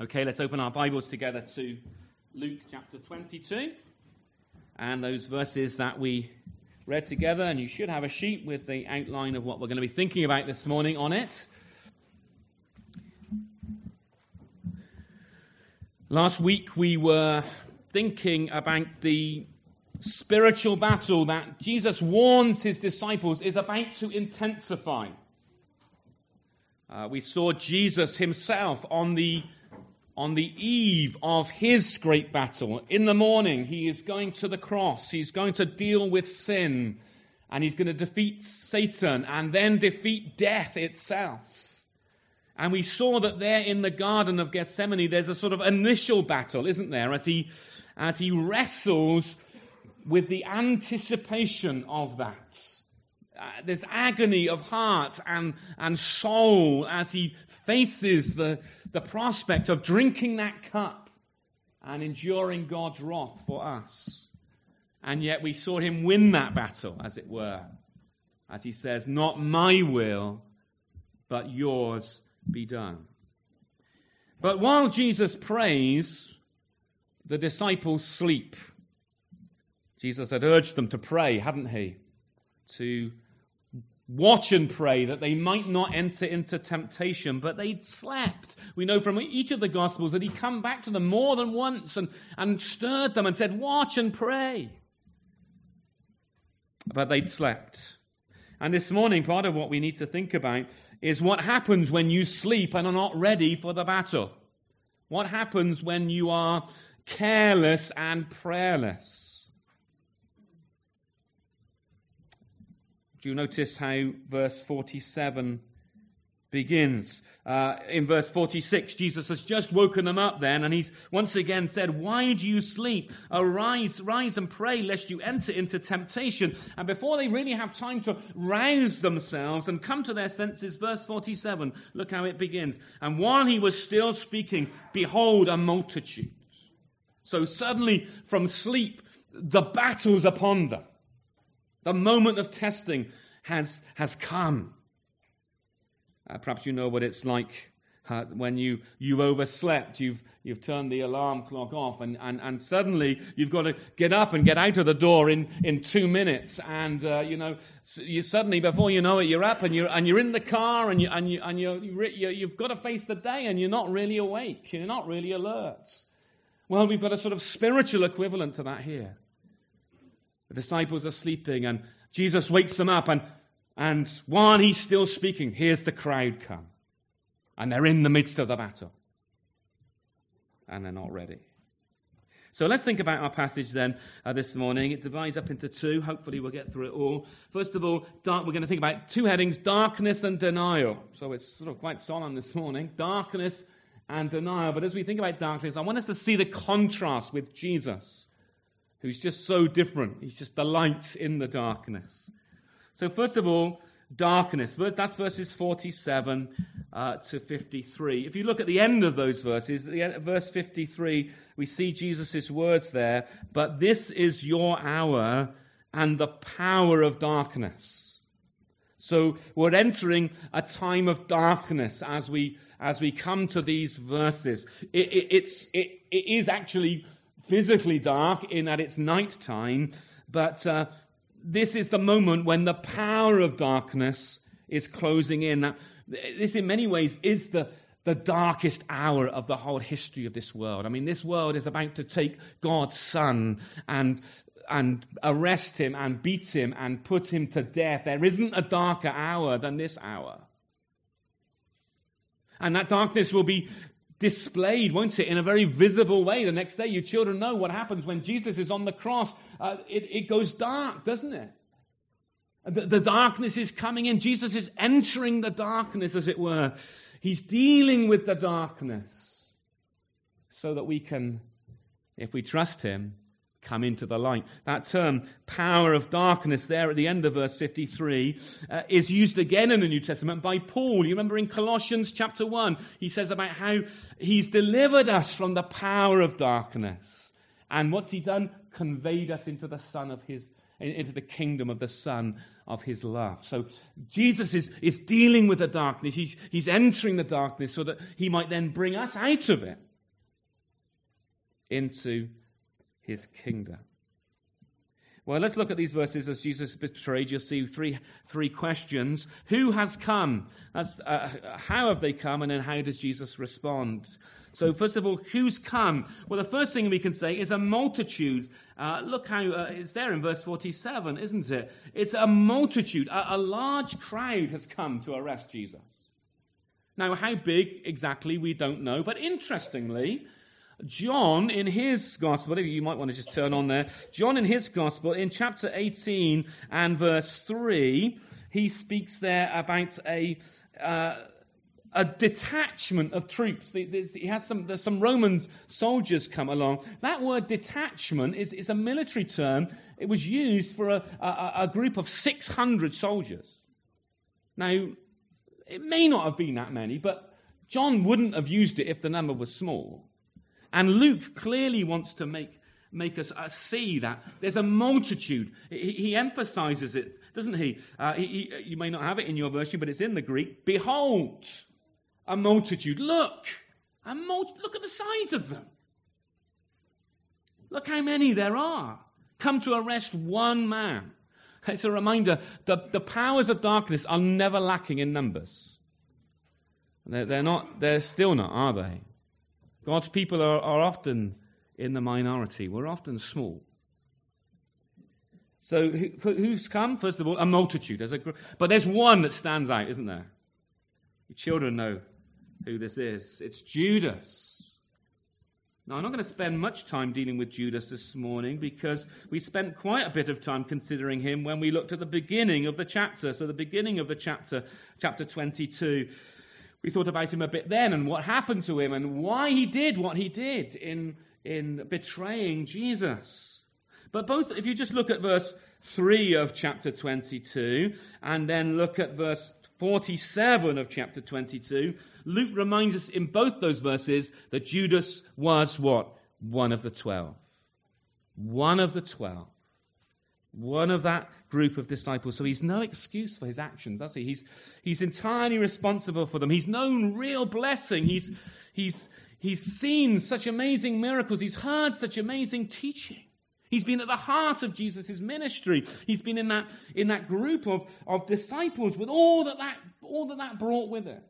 Okay, let's open our Bibles together to Luke chapter 22 and those verses that we read together. And you should have a sheet with the outline of what we're going to be thinking about this morning on it. Last week we were thinking about the spiritual battle that Jesus warns his disciples is about to intensify. We saw Jesus himself on the eve of his great battle. In the morning, he is going to the cross. He's going to deal with sin, and he's going to defeat Satan and then defeat death itself. And we saw that there in the Garden of Gethsemane, there's a sort of initial battle, isn't there, as he wrestles with the anticipation of that. There's agony of heart and soul as he faces the prospect of drinking that cup and enduring God's wrath for us. And yet we saw him win that battle, as it were, as he says, "Not my will, but yours be done." But while Jesus prays, the disciples sleep. Jesus had urged them to pray, hadn't he? To watch and pray that they might not enter into temptation, but they'd slept. We know from each of the Gospels that he'd come back to them more than once and stirred them and said, "Watch and pray." But they'd slept. And this morning, part of what we need to think about is what happens when you sleep and are not ready for the battle. What happens when you are careless and prayerless? Do you notice how verse 47 begins? In verse 46, Jesus has just woken them up then, and he's once again said, "Why do you sleep? Arise, rise and pray, lest you enter into temptation." And before they really have time to rouse themselves and come to their senses, verse 47, look how it begins. "And while he was still speaking, behold, a multitude." So suddenly from sleep, the battle's upon them. The moment of testing has come. Perhaps you know what it's like when you've overslept, you've turned the alarm clock off, and suddenly you've got to get up and get out of the door in 2 minutes, and you suddenly, before you know it, you're up and you're in the car, and you've got to face the day, and you're not really awake, you're not really alert. Well, we've got a sort of spiritual equivalent to that here. The disciples are sleeping, and Jesus wakes them up, and while he's still speaking, here's the crowd come. And they're in the midst of the battle. And they're not ready. So let's think about our passage then this morning. It divides up into two. Hopefully we'll get through it all. First of all, we're going to think about two headings, darkness and denial. So it's sort of quite solemn this morning, darkness and denial. But as we think about darkness, I want us to see the contrast with Jesus, who's just so different. He's just the light in the darkness. So first of all, darkness. That's verses 47 to 53. If you look at the end of those verses, verse 53, we see Jesus' words there, "But this is your hour and the power of darkness." So we're entering a time of darkness as we come to these verses. It is actually physically dark in that it's nighttime, but this is the moment when the power of darkness is closing in. Now, this in many ways is the darkest hour of the whole history of this world. I mean, this world is about to take God's Son and arrest him and beat him and put him to death. There isn't a darker hour than this hour. And that darkness will be displayed, won't it, in a very visible way the next day. You children know what happens when Jesus is on the cross. It goes dark, doesn't it? The darkness is coming in. Jesus is entering the darkness, as it were. He's dealing with the darkness so that we can, if we trust him, come into the light. That term, power of darkness, there at the end of verse 53, is used again in the New Testament by Paul. You remember in Colossians chapter 1, he says about how he's delivered us from the power of darkness. And what's he done? Conveyed us into the kingdom of the Son of his love. So Jesus is dealing with the darkness. He's entering the darkness so that he might then bring us out of it. into his kingdom. Well, let's look at these verses as Jesus is betrayed. You'll see three questions. Who has come? How have they come? And then how does Jesus respond? So first of all, who's come? Well, the first thing we can say is a multitude. Look how it's there in verse 47, isn't it? It's a multitude. A large crowd has come to arrest Jesus. Now, how big exactly, we don't know. But interestingly, John, in his gospel, you might want to just turn on there. John, in his gospel, in chapter 18 and verse 3, he speaks there about a detachment of troops. There's some Roman soldiers come along. That word detachment is a military term. It was used for a group of 600 soldiers. Now, it may not have been that many, but John wouldn't have used it if the number was small. And Luke clearly wants to make us see that there's a multitude. He emphasizes it, doesn't he? You may not have it in your version, but it's in the Greek. Behold, a multitude. Look at the size of them. Look how many there are. Come to arrest one man. It's a reminder that the powers of darkness are never lacking in numbers. They're still not, are they? God's people are often in the minority. We're often small. So who's come? First of all, a multitude. But there's one that stands out, isn't there? Your children know who this is. It's Judas. Now, I'm not going to spend much time dealing with Judas this morning because we spent quite a bit of time considering him when we looked at the beginning of the chapter. So the beginning of the chapter 22. We thought about him a bit then and what happened to him and why he did what he did in betraying Jesus. But if you just look at verse 3 of chapter 22 and then look at verse 47 of chapter 22, Luke reminds us in both those verses that Judas was what? One of the 12. One of the 12. One of that group of disciples. So he's no excuse for his actions, does he? He's entirely responsible for them. He's known real blessing. He's seen such amazing miracles. He's heard such amazing teaching. He's been at the heart of Jesus' ministry. He's been in that group of disciples with all that brought with it.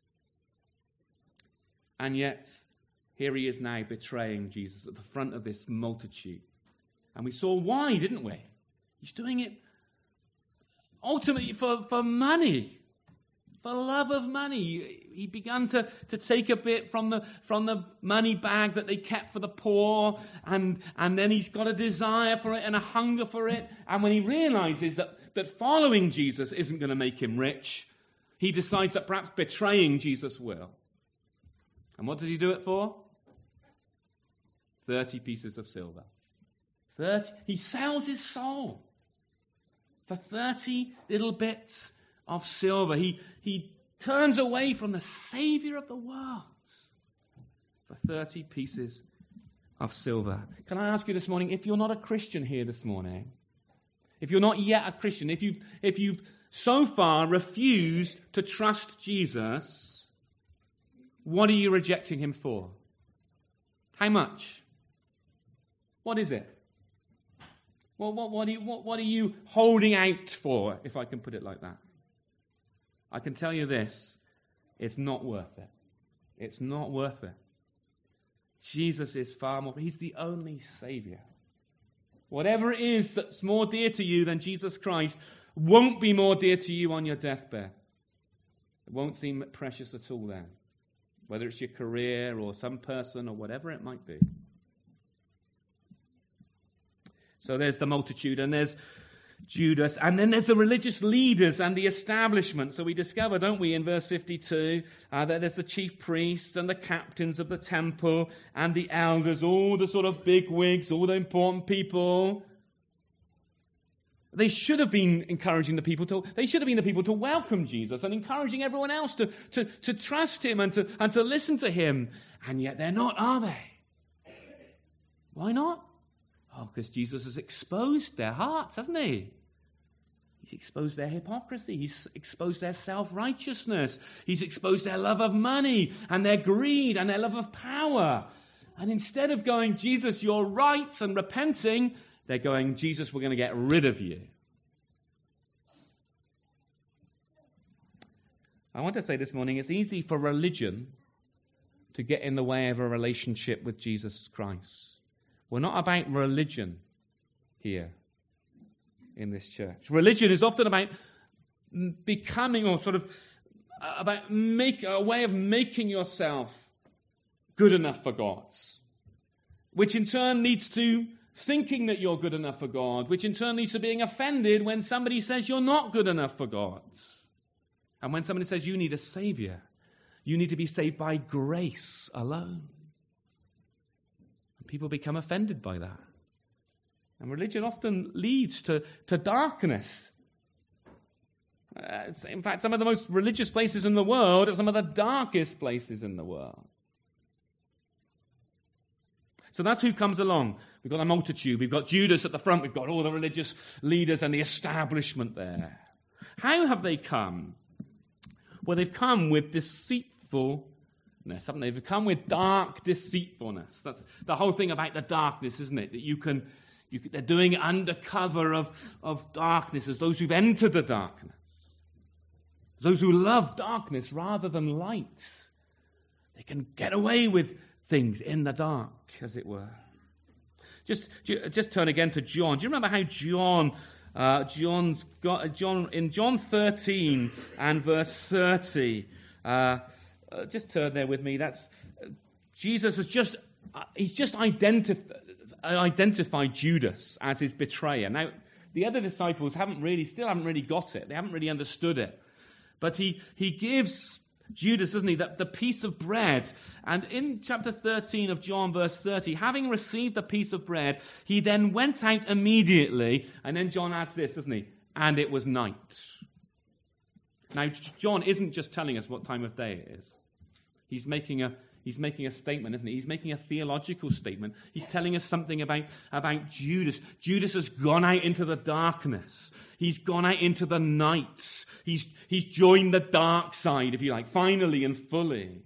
And yet, here he is now betraying Jesus at the front of this multitude. And we saw why, didn't we? He's doing it ultimately for money, for love of money. He began to take a bit from the money bag that they kept for the poor, and then he's got a desire for it and a hunger for it. And when he realizes that following Jesus isn't going to make him rich, he decides that perhaps betraying Jesus will. And what does he do it for? 30 pieces of silver. 30. He sells his soul for 30 little bits of silver. He turns away from the Savior of the world for 30 pieces of silver. Can I ask you this morning, if you're not a Christian here this morning, if you're not yet a Christian, if you've so far refused to trust Jesus, what are you rejecting him for? How much? What is it? Well, what are you holding out for, if I can put it like that? I can tell you this, it's not worth it. It's not worth it. Jesus is far more, he's the only Savior. Whatever it is that's more dear to you than Jesus Christ won't be more dear to you on your deathbed. It won't seem precious at all then, whether it's your career or some person or whatever it might be. So there's the multitude, and there's Judas, and then there's the religious leaders and the establishment. So we discover, don't we, in verse 52, that there's the chief priests and the captains of the temple and the elders, all the sort of big wigs, all the important people. They should have been encouraging the people to welcome Jesus and encouraging everyone else to trust him and to listen to him. And yet they're not, are they? Why not? Oh, because Jesus has exposed their hearts, hasn't he? He's exposed their hypocrisy. He's exposed their self-righteousness. He's exposed their love of money and their greed and their love of power. And instead of going, Jesus, you're right, and repenting, they're going, Jesus, we're going to get rid of you. I want to say this morning, it's easy for religion to get in the way of a relationship with Jesus Christ. We're not about religion here in this church. Religion is often about becoming, or sort of about a way of making yourself good enough for God, which in turn leads to thinking that you're good enough for God, which in turn leads to being offended when somebody says you're not good enough for God. And when somebody says you need a Savior, you need to be saved by grace alone. And people become offended by that. And religion often leads to darkness. In fact, some of the most religious places in the world are some of the darkest places in the world. So that's who comes along. We've got a multitude. We've got Judas at the front. We've got all the religious leaders and the establishment there. How have they come? Well, they've come with deceitfulness, haven't they? They've come with dark deceitfulness. That's the whole thing about the darkness, isn't it? That they're doing it under cover of darkness, as those who've entered the darkness. Those who love darkness rather than light. They can get away with things in the dark, as it were. Just turn again to John. Do you remember how John in John 13 and verse 30, just turn there with me. That's Jesus has just identified Judas as his betrayer. Now, the other disciples still haven't really got it. They haven't really understood it. But he gives Judas, doesn't he, the piece of bread. And in chapter 13 of John, verse 30, having received the piece of bread, he then went out immediately. And then John adds this, doesn't he? And it was night. Now, John isn't just telling us what time of day it is. He's making a statement, isn't he? He's making a theological statement. He's telling us something about Judas. Judas has gone out into the darkness. He's gone out into the night. He's joined the dark side, if you like, finally and fully.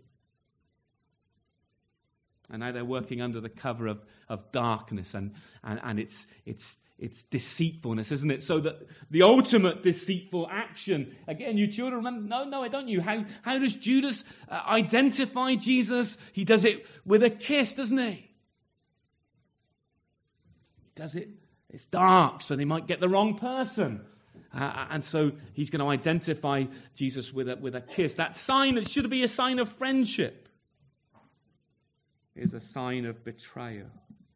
And now they're working under the cover of darkness and it's deceitfulness, isn't it? So that the ultimate deceitful action, again, you children remember, no, don't you? How does Judas identify Jesus? He does it with a kiss, doesn't he? He does it, it's dark, so they might get the wrong person. And so he's going to identify Jesus with a kiss. That sign that should be a sign of friendship is a sign of betrayal.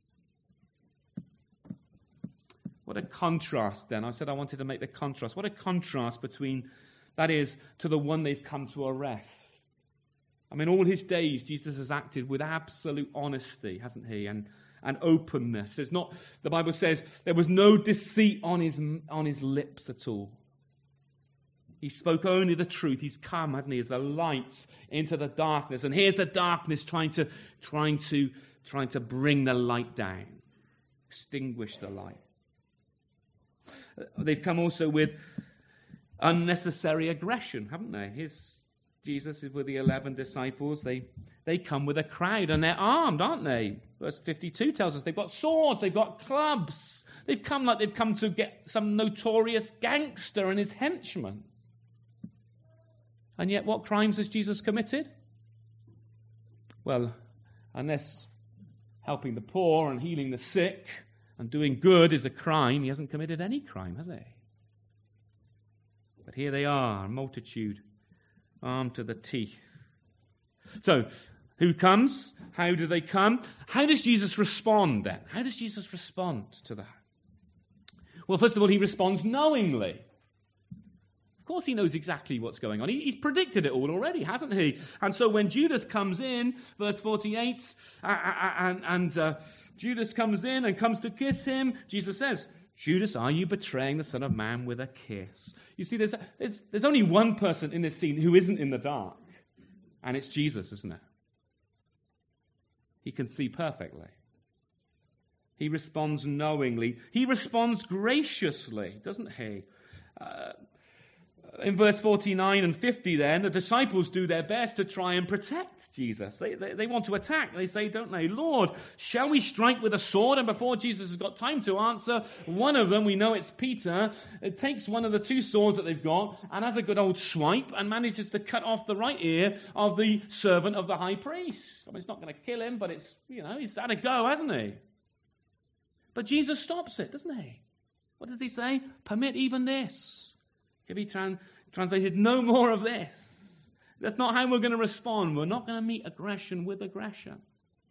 What a contrast then. I said I wanted to make the contrast. What a contrast between, that is, to the one they've come to arrest. I mean, all his days, Jesus has acted with absolute honesty, hasn't he? And openness. There's not, the Bible says, there was no deceit on his lips at all. He spoke only the truth. He's come, hasn't he, as the light into the darkness. And here's the darkness trying to bring the light down, extinguish the light. They've come also with unnecessary aggression, haven't they? Jesus is with the 11 disciples. They come with a crowd and they're armed, aren't they? Verse 52 tells us they've got swords, they've got clubs. They've come like they've come to get some notorious gangster and his henchmen. And yet what crimes has Jesus committed? Well, unless helping the poor and healing the sick and doing good is a crime, he hasn't committed any crime, has he? But here they are, a multitude armed to the teeth. So, who comes? How do they come? How does Jesus respond then? How does Jesus respond to that? Well, first of all, he responds knowingly. Of course he knows exactly what's going on. He's predicted it all already, hasn't he? And so when Judas comes in, verse 48, Judas comes in and comes to kiss him, Jesus says, Judas, are you betraying the Son of Man with a kiss? You see, there's only one person in this scene who isn't in the dark, and it's Jesus, isn't it? He can see perfectly. He responds knowingly. He responds graciously, doesn't he? In verse 49 and 50 then, the disciples do their best to try and protect Jesus. They want to attack. They say, don't they, Lord, shall we strike with a sword? And before Jesus has got time to answer, one of them, we know it's Peter, it takes one of the two swords that they've got and has a good old swipe and manages to cut off the right ear of the servant of the high priest. I mean, it's not going to kill him, but it's, he's had a go, hasn't he? But Jesus stops it, doesn't he? What does he say? Permit even this. If he translated, no more of this. That's not how we're going to respond. We're not going to meet aggression with aggression.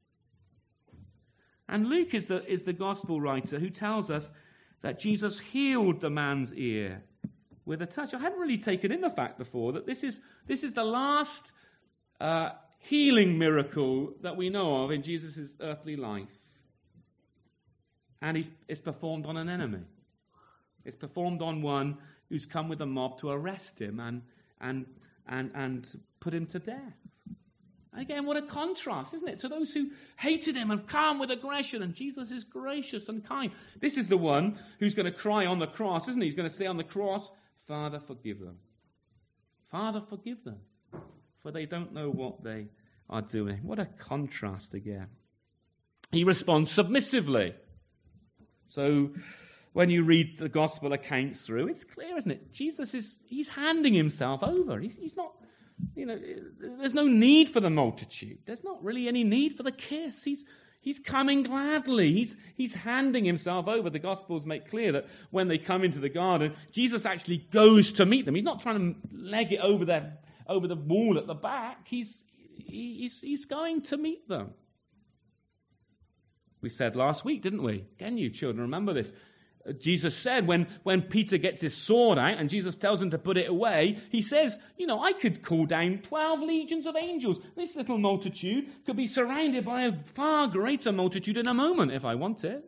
And Luke is the gospel writer who tells us that Jesus healed the man's ear with a touch. I hadn't really taken in the fact before that this is the last healing miracle that we know of in Jesus' earthly life. And it's performed on an enemy. It's performed on one who's come with a mob to arrest him and put him to death. Again, what a contrast, isn't it? To those who hated him and come with aggression, and Jesus is gracious and kind. This is the one who's going to cry on the cross, isn't he? He's going to say on the cross, Father, forgive them. Father, forgive them, for they don't know what they are doing. What a contrast again. He responds submissively. So when you read the gospel accounts through, it's clear, isn't it? Jesus he's handing himself over. He's not, there's no need for the multitude. There's not really any need for the kiss. He's coming gladly. He's handing himself over. The Gospels make clear that when they come into the garden, Jesus actually goes to meet them. He's not trying to leg it over the wall at the back. He's going to meet them. We said last week, didn't we? Again, you children, remember this. Jesus said when Peter gets his sword out and Jesus tells him to put it away, he says, I could call down 12 legions of angels. This little multitude could be surrounded by a far greater multitude in a moment if I wanted.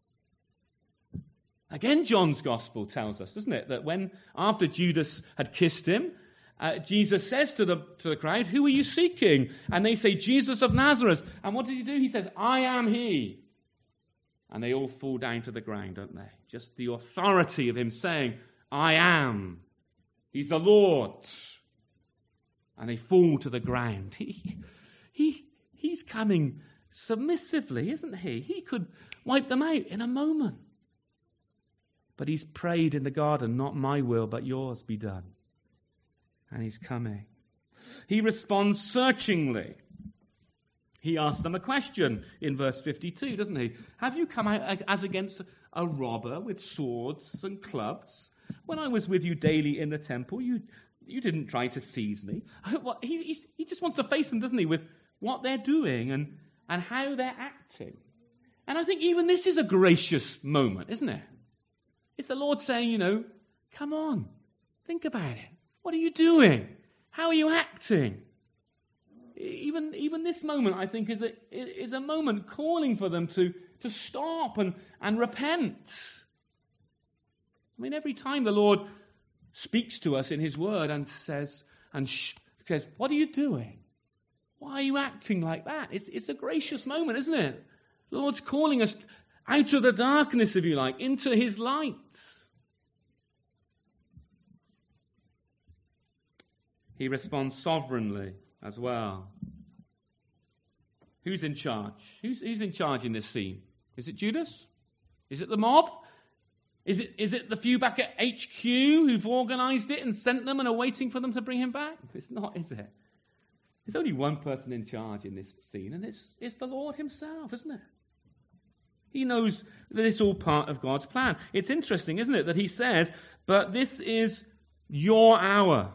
Again, John's gospel tells us, doesn't it, that after Judas had kissed him, Jesus says to the crowd, who are you seeking? And they say, Jesus of Nazareth. And what did he do? He says, I am he. And they all fall down to the ground, don't they? Just the authority of him saying, I am. He's the Lord. And they fall to the ground. He's coming submissively, isn't he? He could wipe them out in a moment. But he's prayed in the garden, not my will, but yours be done. And he's coming. He responds searchingly. He asks them a question in verse 52, doesn't he? Have you come out as against a robber with swords and clubs? When I was with you daily in the temple, you didn't try to seize me. He just wants to face them, doesn't he, with what they're doing and how they're acting. And I think even this is a gracious moment, isn't it? It's the Lord saying, come on, think about it. What are you doing? How are you acting? Even this moment, I think, is a moment calling for them to stop and repent. I mean, every time the Lord speaks to us in his word and says, what are you doing? Why are you acting like that? It's a gracious moment, isn't it? The Lord's calling us out of the darkness, if you like, into his light. He responds sovereignly as well. Who's in charge? Who's in charge in this scene? Is it Judas? Is it the mob? Is it the few back at HQ who've organized it and sent them and are waiting for them to bring him back? It's not, is it? There's only one person in charge in this scene, and it's the Lord himself, isn't it? He knows that it's all part of God's plan. It's interesting, isn't it, that he says, but this is your hour.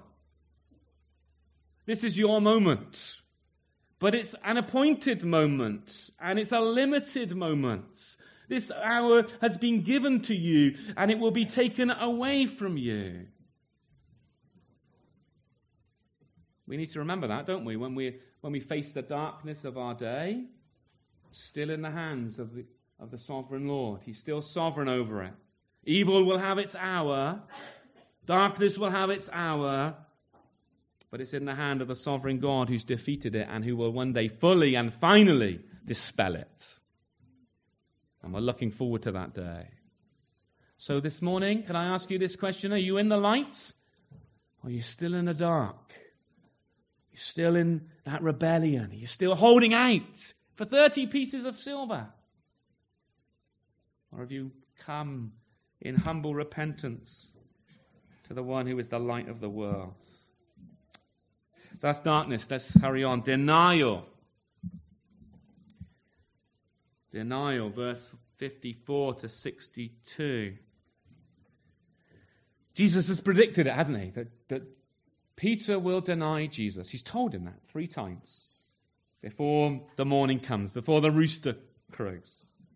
This is your moment. But it's an appointed moment, and it's a limited moment. This hour has been given to you, and it will be taken away from you. We need to remember that, don't we? When we face the darkness of our day, still in the hands of the sovereign Lord. He's still sovereign over it. Evil will have its hour. Darkness will have its hour. But it's in the hand of the sovereign God who's defeated it and who will one day fully and finally dispel it. And we're looking forward to that day. So this morning, can I ask you this question? Are you in the light? Or you're still in the dark. You're still in that rebellion. You're still holding out for 30 pieces of silver. Or have you come in humble repentance to the one who is the light of the world? That's darkness. Let's hurry on. Denial. Denial, verse 54 to 62. Jesus has predicted it, hasn't he? That Peter will deny Jesus. He's told him that 3 times before the morning comes, before the rooster crows.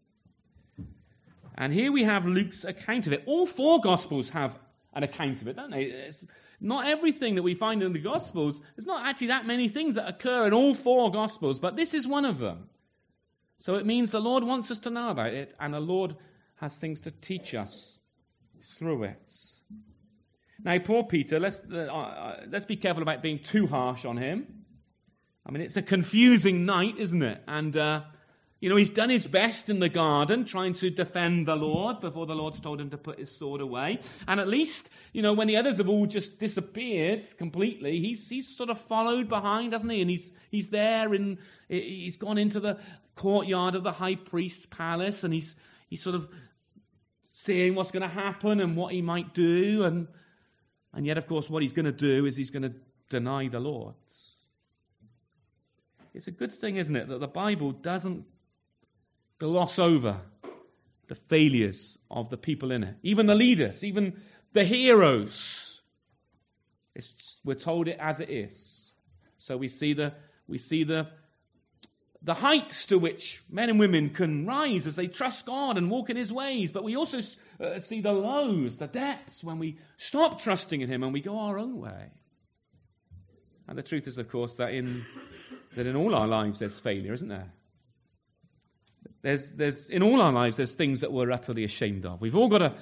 And here we have Luke's account of it. All 4 Gospels have an account of it, don't they? It's not everything that we find in the Gospels. There's not actually that many things that occur in all 4 Gospels, but this is one of them. So it means the Lord wants us to know about it, and the Lord has things to teach us through it. Now, poor Peter, let's be careful about being too harsh on him. I mean, it's a confusing night, isn't it? And, he's done his best in the garden trying to defend the Lord before the Lord's told him to put his sword away. And at least, when the others have all just disappeared completely, he's sort of followed behind, hasn't he? And he's there, and he's gone into the courtyard of the high priest's palace, and he's sort of seeing what's going to happen and what he might do. And yet, of course, what he's going to do is he's going to deny the Lord. It's a good thing, isn't it, that the Bible doesn't gloss over the failures of the people in it. Even the leaders, even the heroes. We're told it as it is. So we see the heights to which men and women can rise as they trust God and walk in his ways. But we also see the lows, the depths, when we stop trusting in him and we go our own way. And the truth is, of course, that in all our lives there's failure, isn't there? There's in all our lives there's things that we're utterly ashamed of. We've all got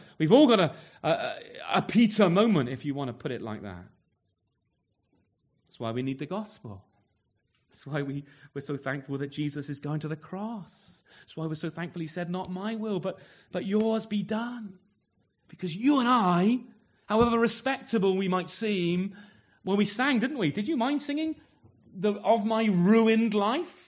a Peter moment, if you want to put it like that. That's why we need the gospel. That's why we're so thankful that Jesus is going to the cross. That's why we're so thankful he said, not my will, but yours be done. Because you and I, however respectable we might seem, well, we sang, didn't we? Did you mind singing of my ruined life?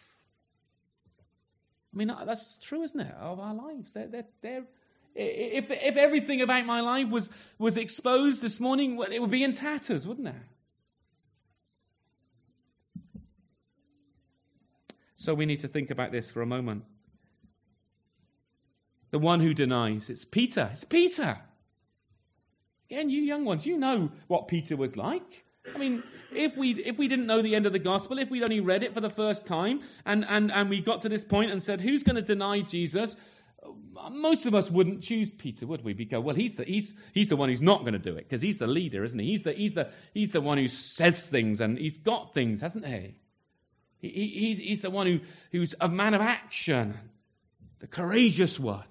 I mean, that's true, isn't it, of our lives? If everything about my life was exposed this morning, well, it would be in tatters, wouldn't it? So we need to think about this for a moment. The one who denies, it's Peter. It's Peter. Again, you young ones, you know what Peter was like. I mean, if we didn't know the end of the gospel, if we'd only read it for the first time, and we got to this point and said, who's going to deny Jesus? Most of us wouldn't choose Peter, would we? We go, well, he's the one who's not going to do it, because he's the leader, isn't he? He's the one who says things, and he's got things, hasn't he? He's the one who's a man of action, the courageous one.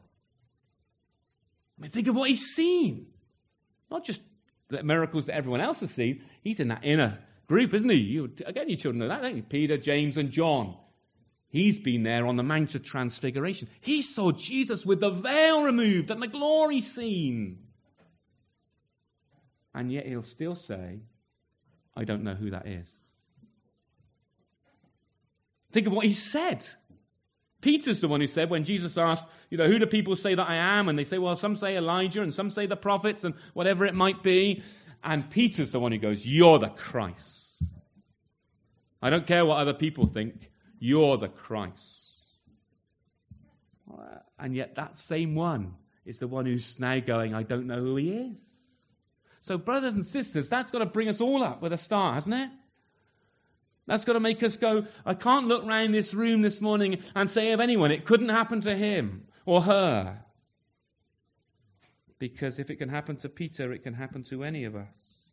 I mean, think of what he's seen. Not just the miracles that everyone else has seen. He's in that inner group, isn't he? You children know that, don't you? Peter, James, and John. He's been there on the Mount of Transfiguration. He saw Jesus with the veil removed and the glory seen. And yet he'll still say, I don't know who that is. Think of what he said. Peter's the one who said, when Jesus asked, who do people say that I am? And they say, well, some say Elijah and some say the prophets and whatever it might be. And Peter's the one who goes, you're the Christ. I don't care what other people think. You're the Christ. And yet that same one is the one who's now going, I don't know who he is. So brothers and sisters, that's got to bring us all up with a start, hasn't it? That's got to make us go, I can't look round this room this morning and say of anyone, it couldn't happen to him or her. Because if it can happen to Peter, it can happen to any of us.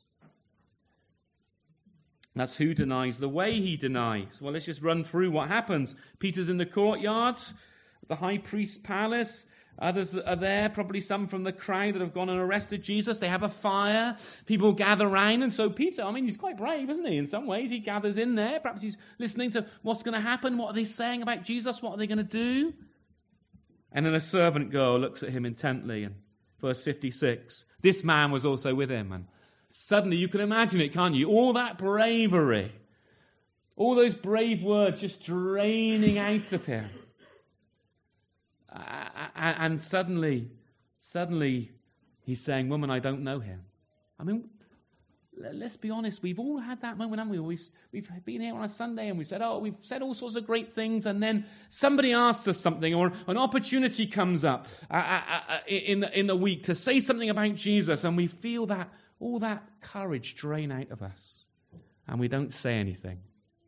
That's who denies. The way he denies. Well, let's just run through what happens. Peter's in the courtyard, the high priest's palace. Others are there, probably some from the crowd that have gone and arrested Jesus. They have a fire. People gather around. And so Peter, he's quite brave, isn't he? In some ways, he gathers in there. Perhaps he's listening to what's going to happen. What are they saying about Jesus? What are they going to do? And then a servant girl looks at him intently. And verse 56, this man was also with him. And suddenly, you can imagine it, can't you? All that bravery, all those brave words just draining out of him. And suddenly, he's saying, woman, I don't know him. I mean, let's be honest, we've all had that moment, haven't we? We've been here on a Sunday and we've said all sorts of great things, and then somebody asks us something, or an opportunity comes up in the week to say something about Jesus, and we feel that all that courage drain out of us, and we don't say anything.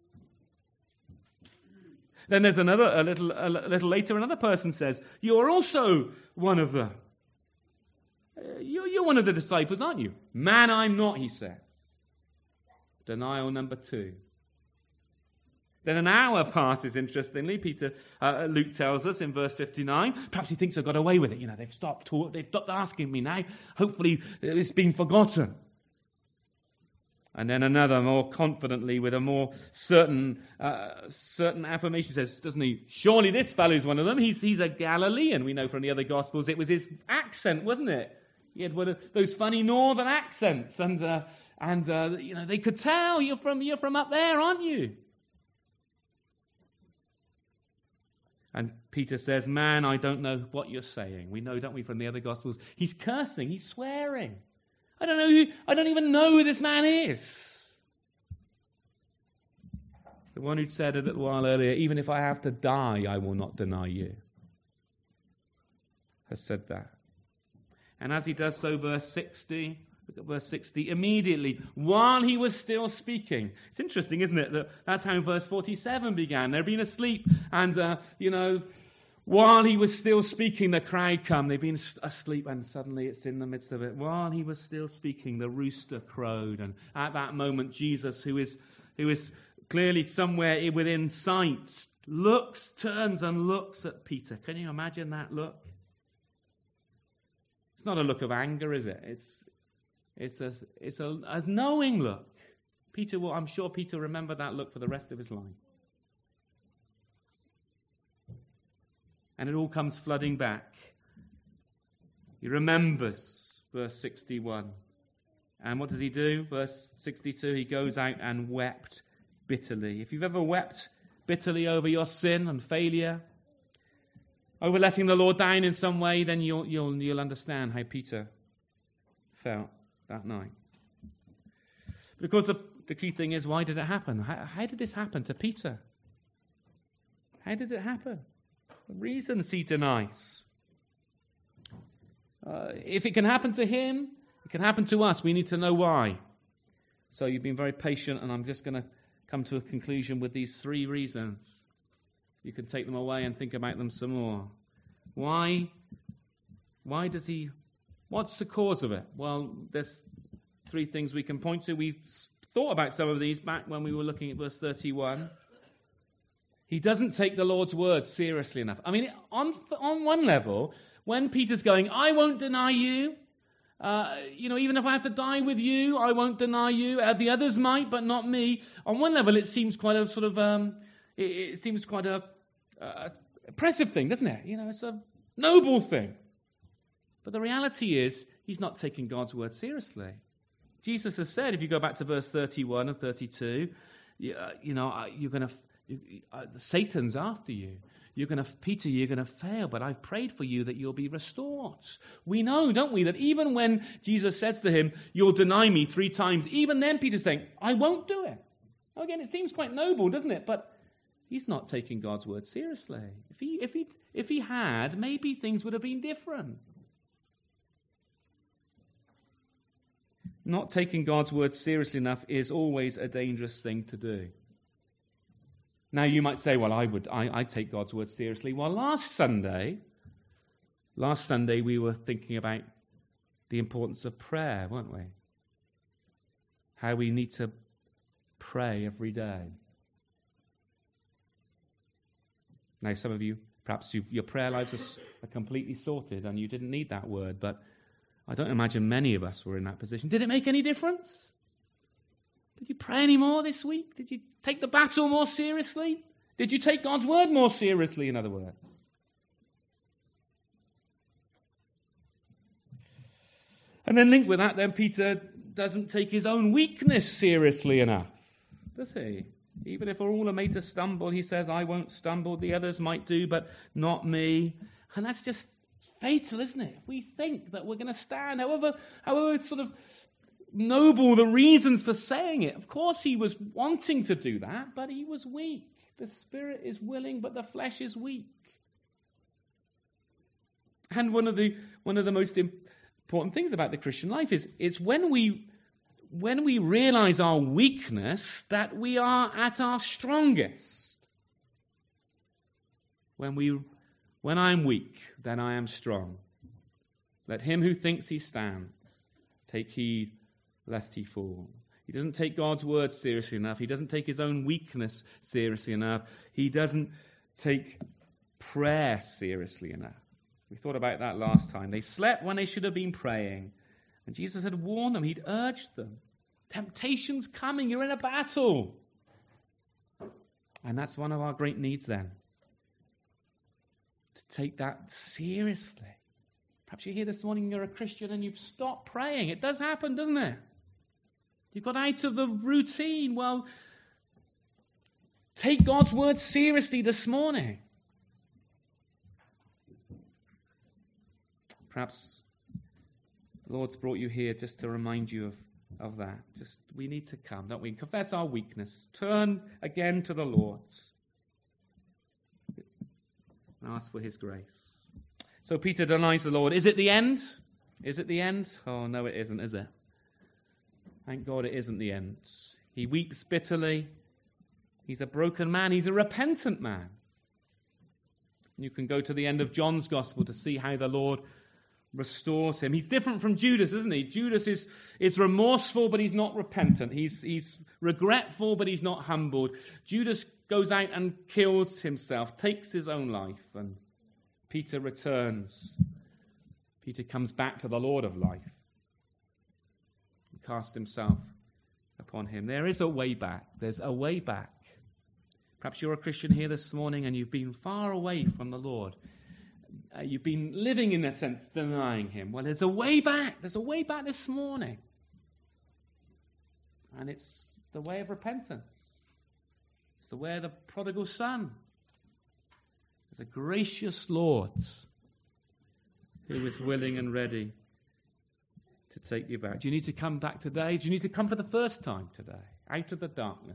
Then there's a little later, another person says, you're also one of them. You're one of the disciples, aren't you? Man, I'm not, he says. Denial number 2. Then an hour passes, interestingly. Luke tells us in verse 59. Perhaps he thinks I've got away with it. They've stopped asking me now. Hopefully it's been forgotten. And then another, more confidently, with a more certain affirmation, says, doesn't he? Surely this fellow's one of them. He's a Galilean. We know from the other Gospels it was his accent, wasn't it? He had one of those funny northern accents, and they could tell you're from up there, aren't you? And Peter says, man, I don't know what you're saying. We know, don't we, from the other Gospels? He's cursing, he's swearing. I don't even know who this man is. The one who'd said a little while earlier, even if I have to die, I will not deny you, has said that. And as he does so, verse 60, look at verse 60, immediately, while he was still speaking. It's interesting, isn't it? That's how verse 47 began. They'd been asleep, and, while he was still speaking, the crowd come. They've been asleep, and suddenly it's in the midst of it. While he was still speaking, the rooster crowed. And at that moment, Jesus, who is clearly somewhere within sight, turns and looks at Peter. Can you imagine that look? It's not a look of anger, is it? It's a knowing look. I'm sure Peter remembered that look for the rest of his life. And it all comes flooding back. He remembers, verse 61. And what does he do? Verse 62, he goes out and wept bitterly. If you've ever wept bitterly over your sin and failure, over letting the Lord down in some way, then you'll understand how Peter felt that night. But of course, the key thing is, why did it happen? How did this happen to Peter? How did it happen? The reasons he denies. If it can happen to him, it can happen to us. We need to know why. So you've been very patient, and I'm just going to come to a conclusion with these 3 reasons. You can take them away and think about them some more. Why does he... What's the cause of it? Well, there's 3 things we can point to. We've thought about some of these back when we were looking at verse 31. He doesn't take the Lord's word seriously enough. I mean, on one level, when Peter's going, I won't deny you, even if I have to die with you, I won't deny you. The others might, but not me. On one level, it seems quite a sort of... it seems quite a impressive thing, doesn't it? It's a noble thing. But the reality is, he's not taking God's word seriously. Jesus has said, if you go back to verse 31 and 32, Satan's after you. Peter, you're going to fail, but I've prayed for you that you'll be restored. We know, don't we, that even when Jesus says to him, you'll deny me 3 times, even then Peter's saying, I won't do it. Again, it seems quite noble, doesn't it? But he's not taking God's word seriously. If he had, maybe things would have been different. Not taking God's word seriously enough is always a dangerous thing to do. Now you might say, well, I take God's word seriously. Well, last Sunday we were thinking about the importance of prayer, weren't we? How we need to pray every day. Now, some of you, perhaps your prayer lives are completely sorted and you didn't need that word, but I don't imagine many of us were in that position. Did it make any difference? Did you pray any more this week? Did you take the battle more seriously? Did you take God's word more seriously, in other words? And then linked with that, then Peter doesn't take his own weakness seriously enough, does he? Even if we're all made to stumble, he says, I won't stumble. The others might do, but not me. And that's just fatal, isn't it? If we think that we're going to stand, however sort of noble the reasons for saying it. Of course he was wanting to do that, but he was weak. The spirit is willing, but the flesh is weak. And one of the most important things about the Christian life is it's when we realize our weakness that we are at our strongest. When I am weak, then I am strong. Let him who thinks he stands take heed lest he fall. He doesn't take God's word seriously enough. He doesn't take his own weakness seriously enough. He doesn't take prayer seriously enough. We thought about that last time. They slept when they should have been praying. And Jesus had warned them. He'd urged them. Temptation's coming. You're in a battle. And that's one of our great needs then. To take that seriously. Perhaps you're here this morning, you're a Christian, and you've stopped praying. It does happen, doesn't it? You've got out of the routine. Well, take God's word seriously this morning. Perhaps the Lord's brought you here just to remind you of that. We need to come, don't we? Confess our weakness. Turn again to the Lord. And ask for his grace. So Peter denies the Lord. Is it the end? Is it the end? Oh, no, it isn't, is it? Thank God it isn't the end. He weeps bitterly. He's a broken man. He's a repentant man. You can go to the end of John's gospel to see how the Lord restores him. He's different from Judas, isn't he? Judas is remorseful, but he's not repentant. He's regretful, but he's not humbled. Judas goes out and kills himself, takes his own life, and Peter returns. Peter comes back to the Lord of life and casts himself upon him. There is a way back. There's a way back. Perhaps you're a Christian here this morning and you've been far away from the Lord. You've been living in that sense, denying him. Well, there's a way back. There's a way back this morning. And it's the way of repentance. It's the way of the prodigal son. There's a gracious Lord who is willing and ready to take you back. Do you need to come back today? Do you need to come for the first time today? Out of the darkness,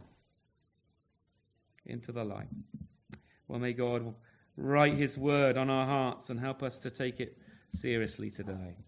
into the light. Well, may God write his word on our hearts and help us to take it seriously today.